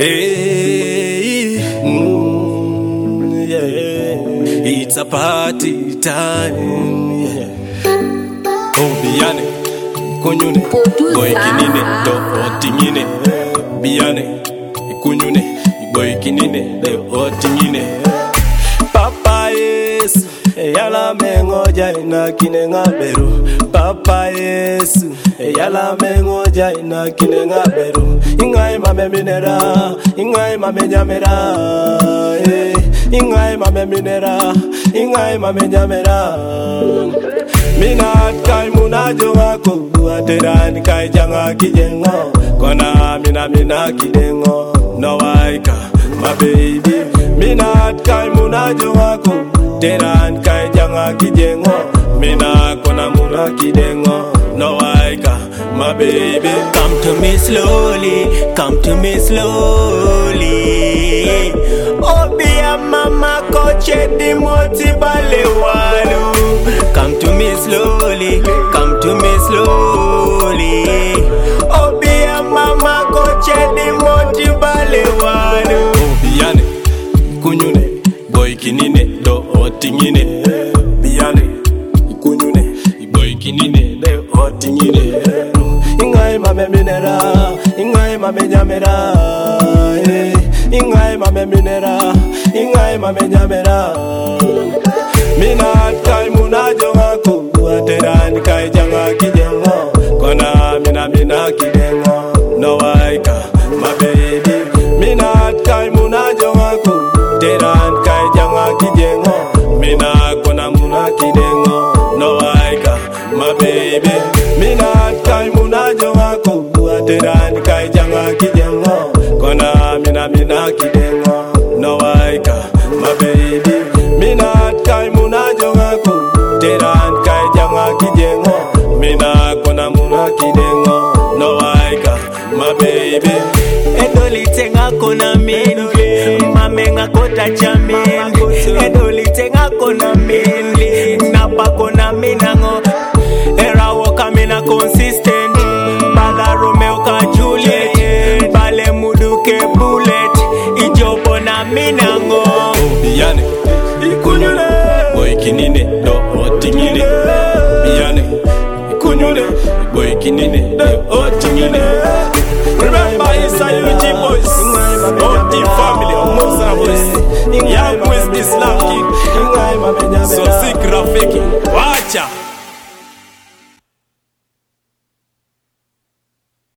Hey, yeah. It's a party time. Yeah. Oh, Biane, Kunyune, boy kinine, do otingine. Biane, Kunyune, boy kinine, do otingine. Papa Yesu, yala mengoja ina kinenga beru. Papa Yesu, yala mengoja ina kinenga beru. Ingai mame minera, ingai mame nyamera. Ingai mame minera, ingai mame nyamera. Minat kai munajo wako, aterani kai janga kijengo. Kona mina kidengo, no waika, my baby. Minat kai munajo wako, teran kai janga kijengo. Mina kona muna kidengo, no waika, my baby. Come to me slowly, come to me slowly. Obia mama koche di moti bale walu. Come to me slowly, come to me slowly. Obia mama koche di moti bale walu. Biane, Kunyune, boy kinine, do otingine. Biane, Kunyune, boy kinine, do otingine. Ingai mame minera, ingai mame nyamera. Ingai mame minera, ingai mame nyamera. Minat kai munajo wako, aterani kai janga kijengo. Kona mina kidengo, no waika, my baby. Minat kai munajo wako, teran kai janga kijengo. Mina kona muna kidengo, no waika, my baby. Minat kai munajo wako, aterani kai janga kijengo. Kona mina kidengo, no waika, my baby. Minat kai munajo wako, teran kai janga kijengo. Mina kona muna kidengo, no waika, my baby. Edoli tenga kona minu, mamenga kota chamini. Edoli tenga kona